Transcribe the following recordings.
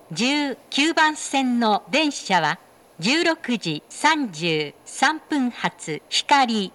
19番線の電車は16時33分発光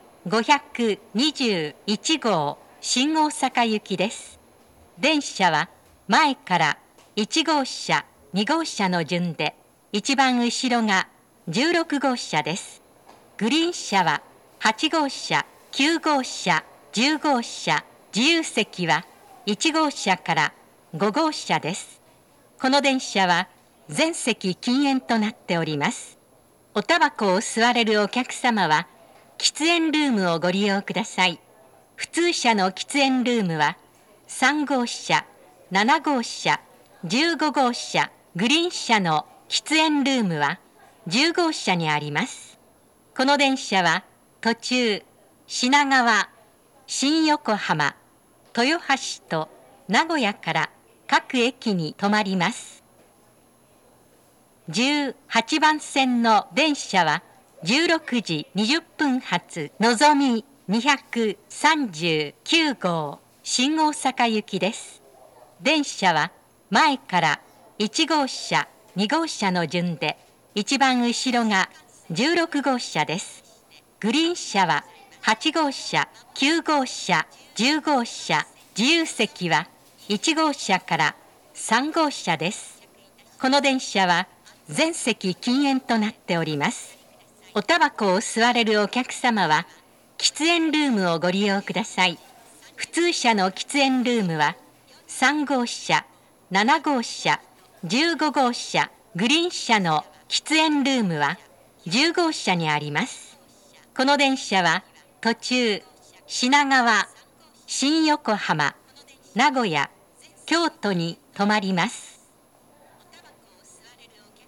521号新大阪行きです。電車は前から1号車、2号車の順で、一番後ろが16号車です。グリーン車は8号車、9号車、10号車、自由席は1号車から5号車です。この電車は全席禁煙となっております。おタバコを吸われるお客様は喫煙ルームをご利用ください。普通車の喫煙ルームは3号車、7号車、15号車、グリーン車の喫煙ルームは10号車にあります。この電車は途中品川、新横浜、豊橋と名古屋から各駅に停まります。18番線の電車は16時20分発のぞみ239号新大阪行きです。電車は前から1号車、2号車の順で、一番後ろが16号車です。グリーン車は8号車、9号車、10号車、自由席は1号車から3号車です。この電車は全席禁煙となっております。おタバコを吸われるお客様は喫煙ルームをご利用ください。普通車の喫煙ルームは3号車、7号車、15号車、グリーン車の喫煙ルームは10号車にあります。この電車は途中品川、新横浜、名古屋、京都に停まります。